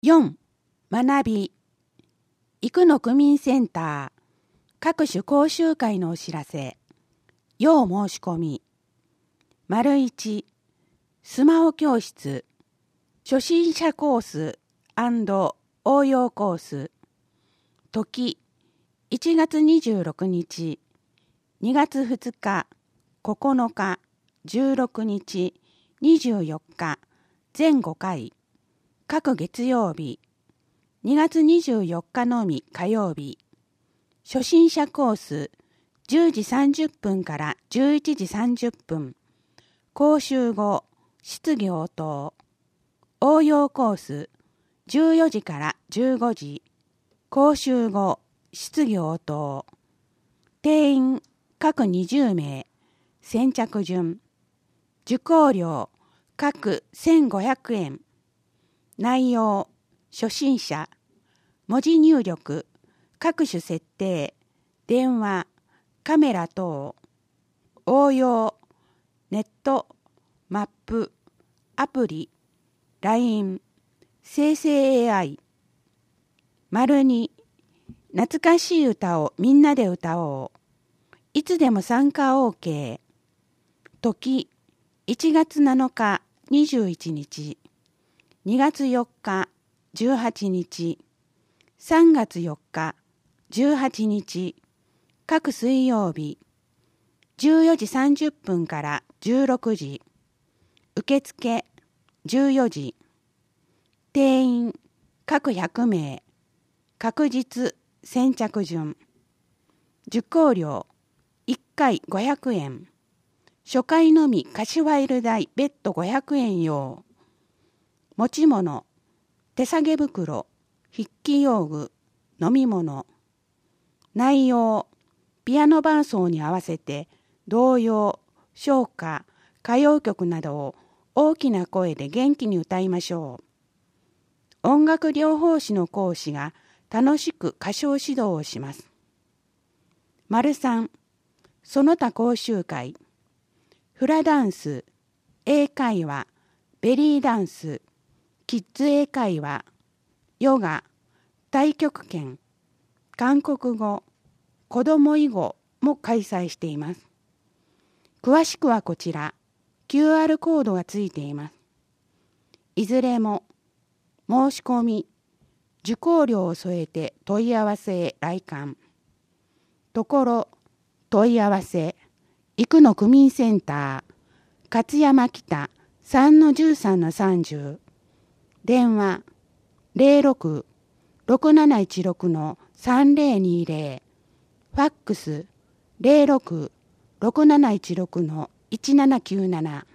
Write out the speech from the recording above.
4. 学び。生野区民センター各種講習会のお知らせ。要申し込み。1. スマホ教室初心者コース&応用コース。時1月26日、2月2日、9日、16日、24日、全5回。各月曜日。2月24日のみ火曜日。初心者コース10時30分から11時30分。講習後、質疑応答。応用コース14時から15時。講習後、質疑応答。定員各20名。先着順。受講料各1500円。内容、初心者、文字入力、各種設定、電話、カメラ等、応用、ネット、マップ、アプリ、LINE、生成 AI。2、懐かしい歌をみんなで歌おう。いつでも参加 OK。時、1月7日、21日。2月4日、18日、3月4日、18日、各水曜日、14時30分から16時、受付14時、定員各100名、確実先着順、受講料1回500円、初回のみ柏入る代別途500円用。持ち物、手提げ袋、筆記用具、飲み物。内容、ピアノ伴奏に合わせて童謡、唱歌、歌謡曲などを大きな声で元気に歌いましょう。音楽療法士の講師が楽しく歌唱指導をします。3. その他講習会。フラダンス、英会話、ベリーダンス、キッズ英会話、ヨガ、太極拳、韓国語、子ども囲碁も開催しています。詳しくはこちら、QR コードがついています。いずれも、申し込み、受講料を添えて問い合わせへ来館。ところ、問い合わせ、生野区民センター、勝山北 3-13-30。電話06-6716-3020。ファックス06-6716-1797。